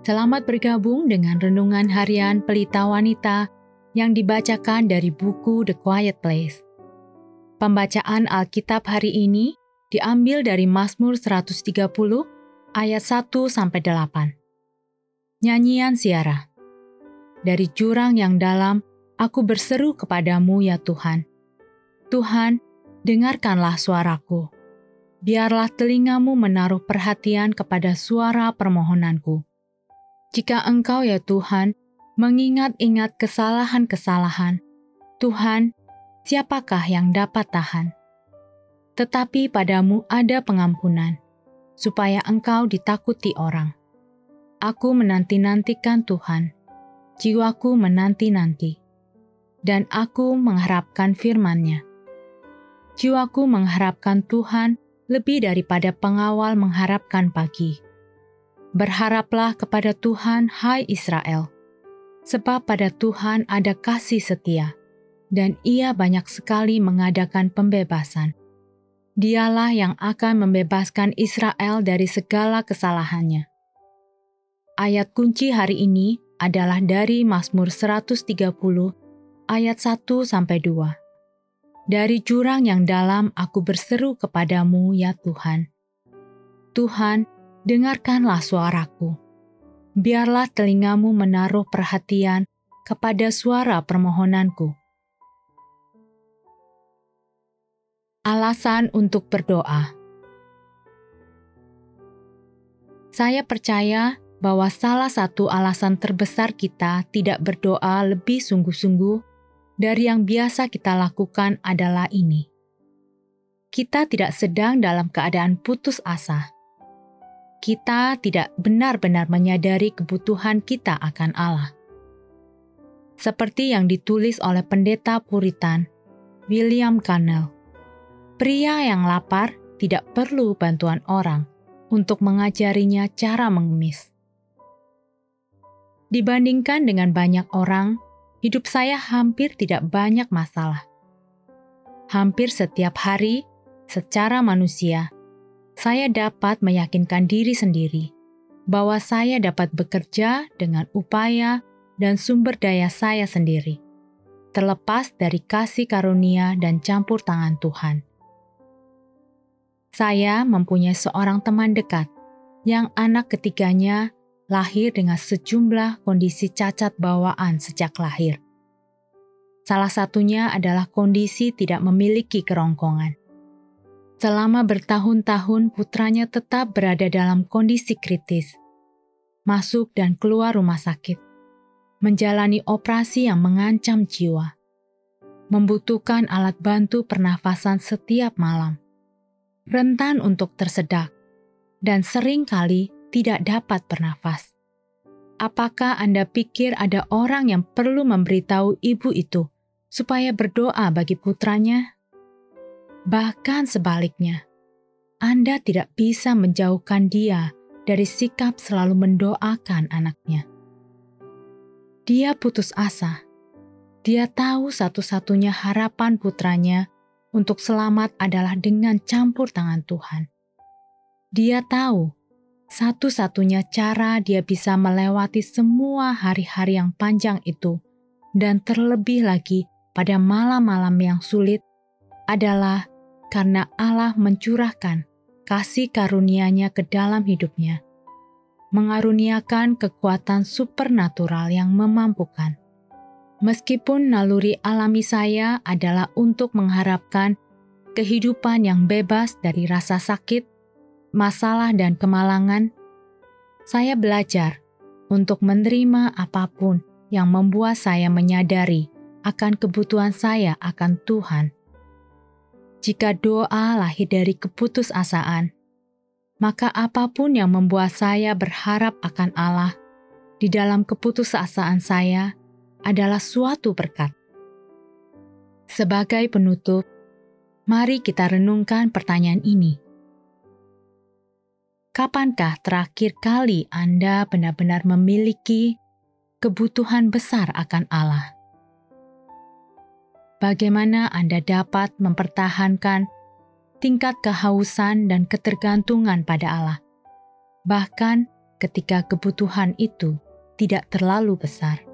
Selamat bergabung dengan Renungan Harian Pelita Wanita yang dibacakan dari buku The Quiet Place. Pembacaan Alkitab hari ini diambil dari Mazmur 130 ayat 1-8. Nyanyian Siara. Dari jurang yang dalam, aku berseru kepadamu ya Tuhan. Tuhan, dengarkanlah suaraku. Biarlah telingamu menaruh perhatian kepada suara permohonanku. Jika Engkau ya Tuhan, mengingat-ingat kesalahan-kesalahan, Tuhan, siapakah yang dapat tahan? Tetapi padamu ada pengampunan, supaya Engkau ditakuti orang. Aku menanti-nantikan Tuhan, jiwaku menanti-nanti, dan aku mengharapkan firman-Nya. Jiwaku mengharapkan Tuhan lebih daripada pengawal mengharapkan pagi. Berharaplah kepada Tuhan, hai Israel, sebab pada Tuhan ada kasih setia, dan Ia banyak sekali mengadakan pembebasan. Dialah yang akan membebaskan Israel dari segala kesalahannya. Ayat kunci hari ini adalah dari Mazmur 130 ayat 1-2. Dari jurang yang dalam aku berseru kepadamu ya Tuhan. Tuhan, dengarkanlah suaraku. Biarlah telingamu menaruh perhatian kepada suara permohonanku. Alasan untuk berdoa. Saya percaya bahwa salah satu alasan terbesar kita tidak berdoa lebih sungguh-sungguh dari yang biasa kita lakukan adalah ini. Kita tidak sedang dalam keadaan putus asa. Kita tidak benar-benar menyadari kebutuhan kita akan Allah. Seperti yang ditulis oleh pendeta Puritan, William Cannell, pria yang lapar tidak perlu bantuan orang untuk mengajarinya cara mengemis. Dibandingkan dengan banyak orang, hidup saya hampir tidak banyak masalah. Hampir setiap hari, secara manusia, saya dapat meyakinkan diri sendiri bahwa saya dapat bekerja dengan upaya dan sumber daya saya sendiri, terlepas dari kasih karunia dan campur tangan Tuhan. Saya mempunyai seorang teman dekat yang anak ketiganya lahir dengan sejumlah kondisi cacat bawaan sejak lahir. Salah satunya adalah kondisi tidak memiliki kerongkongan. Selama bertahun-tahun putranya tetap berada dalam kondisi kritis, masuk dan keluar rumah sakit, menjalani operasi yang mengancam jiwa, membutuhkan alat bantu pernafasan setiap malam, rentan untuk tersedak, dan sering kali tidak dapat bernafas. Apakah Anda pikir ada orang yang perlu memberitahu ibu itu supaya berdoa bagi putranya? Bahkan sebaliknya, Anda tidak bisa menjauhkan dia dari sikap selalu mendoakan anaknya. Dia putus asa. Dia tahu satu-satunya harapan putranya untuk selamat adalah dengan campur tangan Tuhan. Dia tahu satu-satunya cara dia bisa melewati semua hari-hari yang panjang itu, dan terlebih lagi pada malam-malam yang sulit, adalah karena Allah mencurahkan kasih karunia-Nya ke dalam hidupnya, mengaruniakan kekuatan supernatural yang memampukan. Meskipun naluri alami saya adalah untuk mengharapkan kehidupan yang bebas dari rasa sakit, masalah dan kemalangan, saya belajar untuk menerima apapun yang membuat saya menyadari akan kebutuhan saya akan Tuhan. Jika doa lahir dari keputusasaan, maka apapun yang membuat saya berharap akan Allah di dalam keputusasaan saya adalah suatu berkat. Sebagai penutup, mari kita renungkan pertanyaan ini. Kapankah terakhir kali Anda benar-benar memiliki kebutuhan besar akan Allah? Bagaimana Anda dapat mempertahankan tingkat kehausan dan ketergantungan pada Allah, bahkan ketika kebutuhan itu tidak terlalu besar.